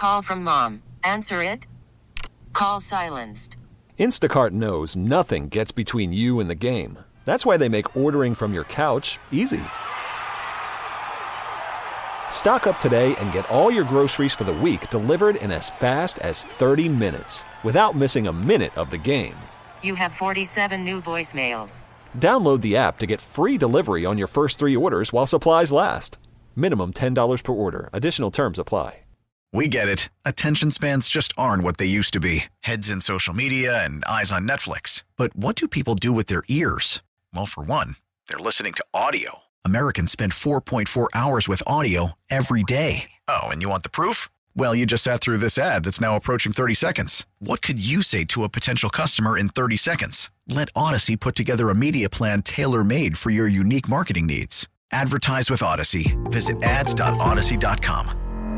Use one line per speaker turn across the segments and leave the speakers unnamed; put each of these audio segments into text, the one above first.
Call from mom. Answer it. Call silenced.
Instacart knows nothing gets between you and the game. That's why they make ordering from your couch easy. Stock up today and get all your groceries for the week delivered in as fast as 30 minutes without missing a minute of the game.
You have 47 new voicemails.
Download the app to get free delivery on your first 3 orders while supplies last. Minimum $10 per order. Additional terms apply.
We get it. Attention spans just aren't what they used to be. Heads in social media and eyes on Netflix. But what do people do with their ears? Well, for one, they're listening to audio. Americans spend 4.4 hours with audio every day. Oh, and you want the proof? Well, you just sat through this ad that's now approaching 30 seconds. What could you say to a potential customer in 30 seconds? Let Odyssey put together a media plan tailor-made for your unique marketing needs. Advertise with Odyssey. Visit ads.odyssey.com.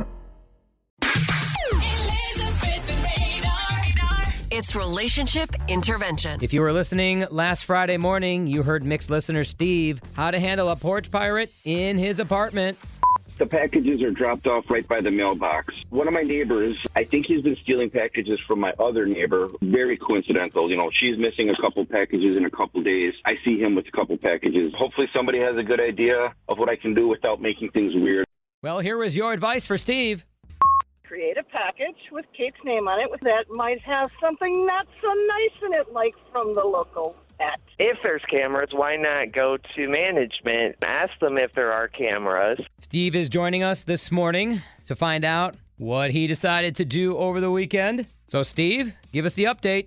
It's Relationship Intervention.
If you were listening last Friday morning, you heard Mixed listener Steve how to handle a porch pirate in his apartment.
The packages are dropped off right by the mailbox. One of my neighbors, I think he's been stealing packages from my other neighbor. Very coincidental. You know, she's missing a couple packages in a couple days. I see him with a couple packages. Hopefully somebody has a good idea of what I can do without making things weird.
Well, here was your advice for Steve.
Create a package with Kate's name on it that might have something not so nice in it, like from the local vet.
If there's cameras, why not go to management, ask them if there are cameras.
Steve is joining us this morning to find out what he decided to do over the weekend. So, Steve, give us the update.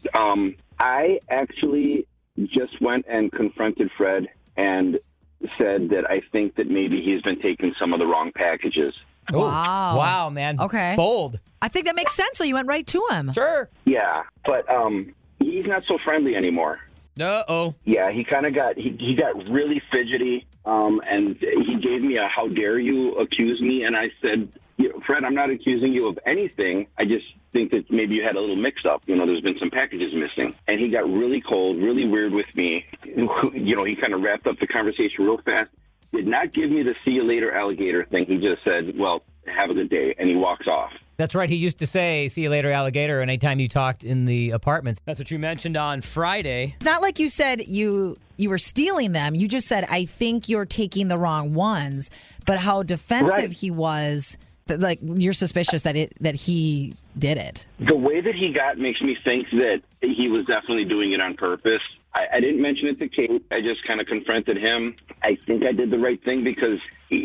I actually just went and confronted Fred and said that I think that maybe he's been taking some of the wrong packages.
Ooh.
Wow.
Wow, man.
Okay.
Bold.
I think that makes sense. So you went right to him.
Sure.
Yeah, but he's not so friendly anymore.
Uh-oh.
Yeah, he kind of got he got really fidgety, and he gave me a "how dare you accuse me," and I said, Fred, I'm not accusing you of anything. I just think that maybe you had a little mix-up. There's been some packages missing. And he got really cold, really weird with me. He kind of wrapped up the conversation real fast. Did not give me the "see you later, alligator" thing. He just said, well, have a good day, and he walks off.
That's right. He used to say, "see you later, alligator," anytime you talked in the apartments. That's what you mentioned on Friday.
It's not like you said you were stealing them. You just said, I think you're taking the wrong ones. But how defensive he was, like you're suspicious that he did it.
The way that he got makes me think that he was definitely doing it on purpose. I didn't mention it to Kate. I just kind of confronted him. I think I did the right thing because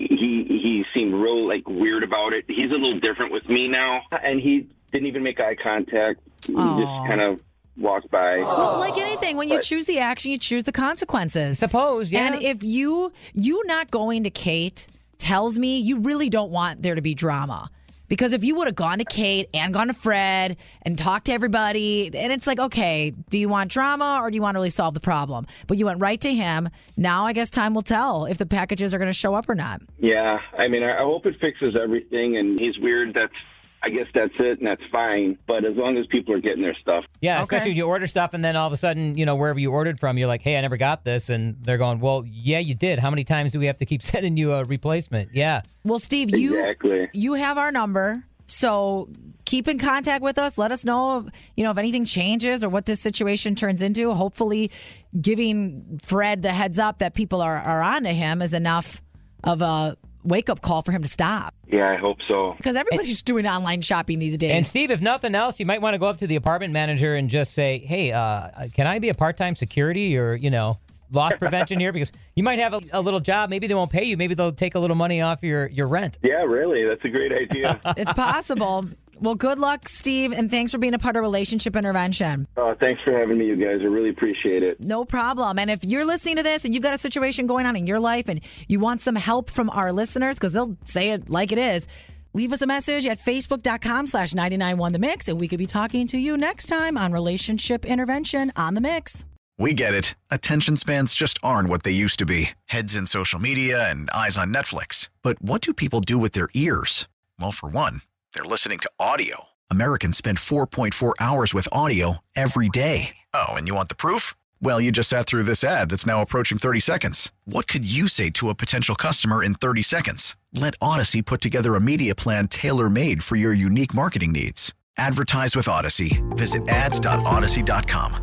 he seemed real weird about it. He's a little different with me now, and he didn't even make eye contact. He just kind of walked by.
Well, like anything, when you choose the action, you choose the consequences.
Suppose, yeah.
And if you not going to Kate tells me you really don't want there to be drama. Because if you would have gone to Kate and gone to Fred and talked to everybody, and it's like, okay, do you want drama or do you want to really solve the problem? But you went right to him. Now I guess time will tell if the packages are going to show up or not.
Yeah, I mean, I hope it fixes everything. And he's weird. I guess that's it, and that's fine. But as long as people are getting their stuff.
Yeah, especially when you order stuff, and then all of a sudden, wherever you ordered from, you're like, hey, I never got this. And they're going, well, yeah, you did. How many times do we have to keep sending you a replacement? Yeah.
Well, Steve, you have our number. So keep in contact with us. Let us know, if anything changes or what this situation turns into. Hopefully giving Fred the heads up that people are on to him is enough of a wake-up call for him to stop.
Yeah, I hope so.
Because everybody's doing online shopping these days.
And Steve, if nothing else, you might want to go up to the apartment manager and just say, hey, can I be a part-time security or, loss prevention here? Because you might have a little job. Maybe they won't pay you. Maybe they'll take a little money off your rent.
Yeah, really. That's a great idea.
It's possible. Well, good luck, Steve, and thanks for being a part of Relationship Intervention.
Thanks for having me, you guys. I really appreciate it.
No problem. And if you're listening to this and you've got a situation going on in your life and you want some help from our listeners, because they'll say it like it is, leave us a message at facebook.com/991themix, and we could be talking to you next time on Relationship Intervention on The Mix.
We get it. Attention spans just aren't what they used to be. Heads in social media and eyes on Netflix. But what do people do with their ears? Well, for one, they're listening to audio. Americans spend 4.4 hours with audio every day. Oh, and you want the proof? Well, you just sat through this ad that's now approaching 30 seconds. What could you say to a potential customer in 30 seconds? Let Odyssey put together a media plan tailor-made for your unique marketing needs. Advertise with Odyssey. Visit ads.odyssey.com.